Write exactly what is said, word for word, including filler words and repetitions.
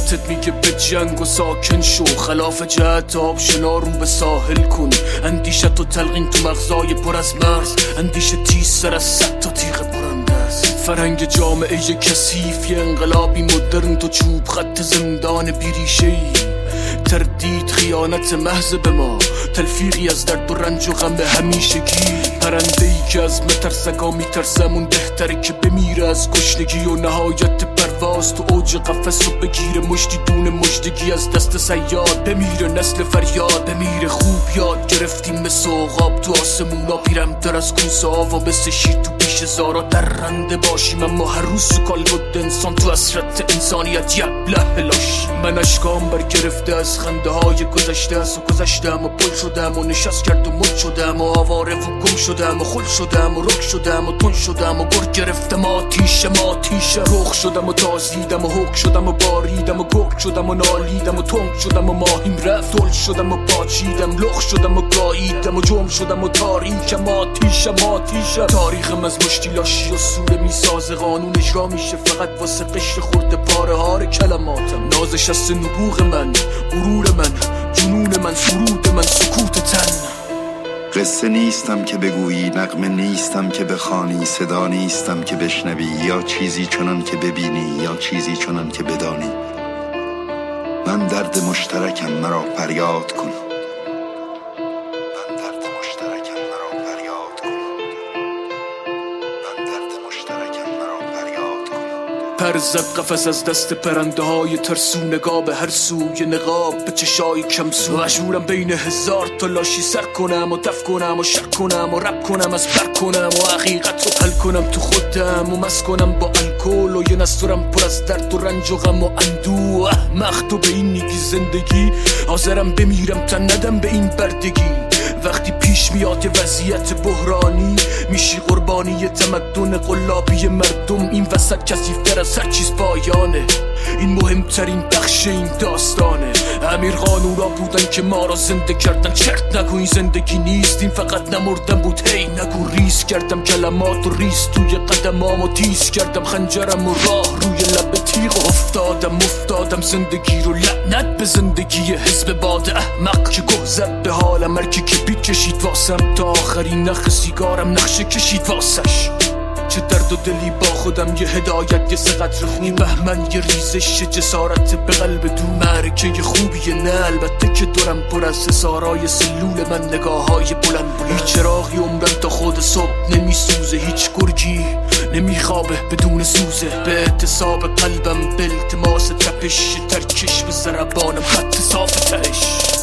جهتت میگه به جنگ و ساکن شو، خلاف جهت آب شنا رو به ساحل کن. اندیشت و تلقین تو مغزای پر از مرز، اندیشه تیز سر از صد تا تیغ برنده است. فرنگ جامعه کثیف، یه انقلابی مدرن تو چوب خط زندان بیریشه‌ای. تردید خیانت محض به ما، تلفیقی از درد و رنج و غم همیشگی. پرنده‌ای که از مترسگا میترسمون بهتره که بمیره از گشنگی و نهایت پرواز تو اوج قفس و بگیره مجدی دون مجدگی از دست صیاد. بمیره نسل فریاد، بمیره خوب یاد گرفتیم مثل عقاب تو آسمونا، پیرمتر از کوسه ها و مثل شیر تو پیش زارا درنده باشیم. اما هر روز سکال بود انسان تو اسرت انسانیت یبله هلاش. من اشکام برگرفته از خنده های گذشته است و گذشتم و پل شدم و نشست کرد و مد شدم و آواره و گم شدم و خل شدم و رک شدم و تون شدم و گر گرفتم آتیشه ماتیشه. رخ شدم و تازیدم و حک شدم و باریدم و گرگ شدم و نالیدم و تنگ شدم و ماهیم رفت. دل شدم و پاچیدم، لخ شدم و گاییدم و جم شدم و تاریکم آتیشه ماتیشه. تاریخم از مشتی لاشی و سوره میسازه، قانون اجرا میشه فقط واسه قشر خورده پاره هار کلماتم. نازش از نبوغ من، غرور من، جنون من، سرود من، سکوت تن. قصه نیستم که بگویی، نغمه نیستم که بخوانی، صدا نیستم که بشنوی، یا چیزی چنان که ببینی یا چیزی چنان که بدانی. من درد مشترکم، مرا فریاد کن. من درد مشترکم، مرا فریاد کن. من درد مشترکم، مرا فریاد کن. پر زد قفس از دست پرنده های ترسو، نگاه به هر سوی نقاب به چشای کمسو. مجبورم بین هزار تا لاشی سر کنم و تف کنم و شک کنم و رب کنم از بر کنم و حقیقت رو حل کنم تو خودم و مست کنم با الکل و یه نستورم پر از درد و رنج و غم و اندوه. احمق تو به این میگی زندگی، حاضرم بمیرم تا ندم به این بردگی. وقتی پیش میاد یه وضعیت بحرانی، میشی قربانی تمدن قلابی مردم. این وسط کثیف‌تر از هر چیز پایانه، این مهمترین بخش این داستانه. امیر قانونا بودن که ما را زنده کردن، چرت نگو این زندگی نیست، این فقط نمردن بود. هی نگو ریز کردم کلمات و ریز توی قدمام و تیز کردم خنجرم و راه روی لب تیغ و افتادم افتادم زندگی رو لعنت به زندگی حزب باد احمق که گه زد به حالم. مرکی که بیت کشید واسم تا آخرین نخ سیگارم نقشه کشید واسش. چه درد و دلی با خودم، یه هدایت، یه سقطر خون، بهمن یه ریزش جسارت به قلب دو. معرکه خوبیه نه البته که دورم پر از حصارای سلول من، نگاه های بلند بلند. هیچ چراغی عمرم تا خود صبح نمیسوزه، هیچ گرگی نمیخوابه بدون سوزه. به اعتصاب قلبم، به التماس تپش، ترکش به ضربانم خط صاف تهش.